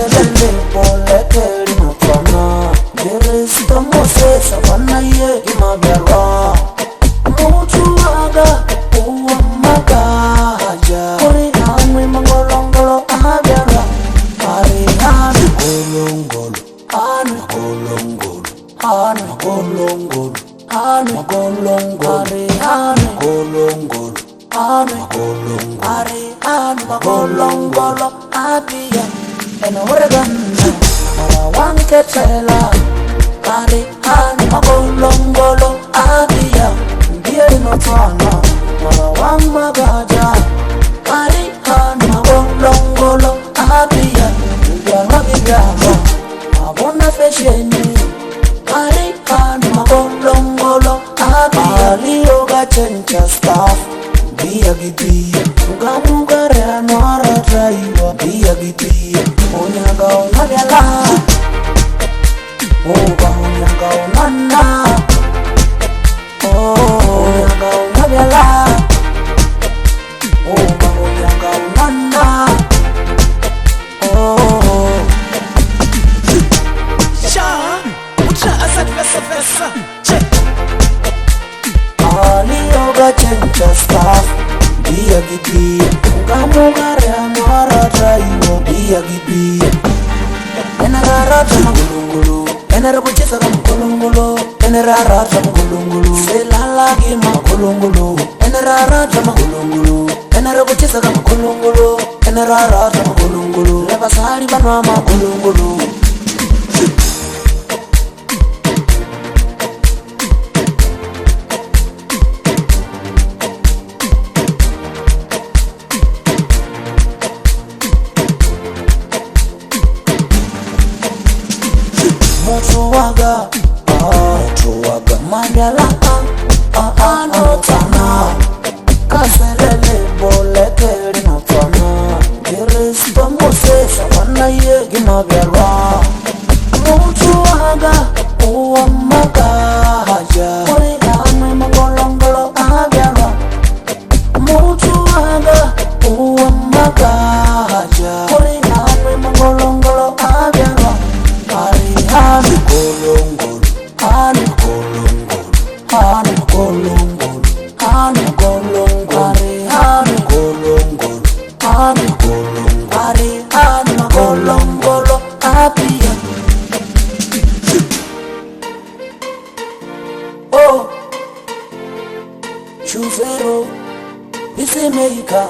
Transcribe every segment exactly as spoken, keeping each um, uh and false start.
kaselele poleke linotwana Jeresita Moses afana ye imabyarwa Mutu waga uwa magaja Kuri namwe mangolongolo ahabyarwa Ari hana golongolo Hana golongolo Hana golongolo Hana golongolo Ari hana golongolo Hana golongolo Ari hana golongolo Abiya eno oregana Mara wanke tela Ari hana golongolo Abiya Ndiye inotwana Mara wang magaja Ari hana golongolo Abiya Ndiye mabibyama Abona fesheni Ari hana golongolo Abiya Aliyo gachencha staff Biya gibiya Muga rea nwara traiwa Biya gibiya Onyaga onabyala Oba onyaga onana Onyaga onabyala Oba onyaga onana Sean, ucha asat vesa vesa Check Aliyo gachencha staff Biya gibiya Muga rea nwara traiwa Biya gibiya Enararata magulungulu Enarabuchisa magulungulu Enararata magulungulu Selalagi magulungulu Enararata magulungulu Enarabuchisa magulungulu Enararata magulungulu Lebasari banwa magulungulu Mutu waga, ah, mutu waga Mabyala, ah, ah, anotana Kaselele boleke linotwana Jeresita Moses afana ye gimabyarwa Mutu waga, uwa magaja Kuri namwe mangolongolo ahabyarwa Mutu waga, uwa magaja Kuri namwe mangolongolo ahabyarwa Ari hana golongolo Hana golongolo Hana golongolo Hana golongolo Ari hana golongolo Hana golongolo Ari hana golongolo Abiya Oh Chuzero Isemeika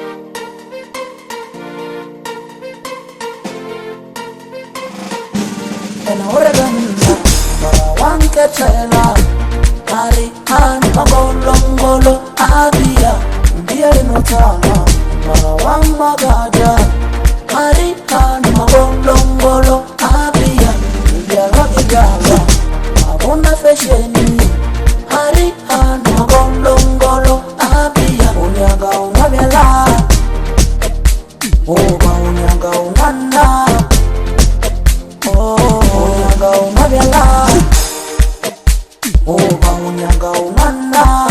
Eno oregana Mara wanke tela Ari hana golongolo Abiya Ndiye inotwana Mara wang magaja Ari hana golongolo Abiya Ndiye mabibyama Abona fesheni Ari hana golongolo Abiya Onyaga onabyala Oba onyaga onana Onyaga onabyala Oba onyaga onana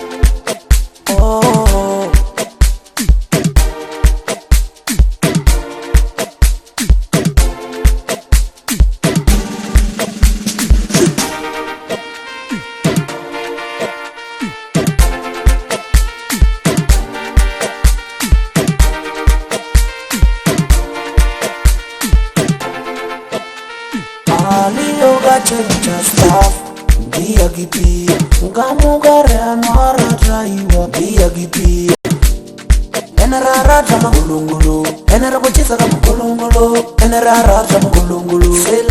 Aliyo gachencha staff Biya gibiya Muga rea nwara traiwa Biya gibiya Enararata magulungulu Enarabuchisa magulungulu Enararata magulungulu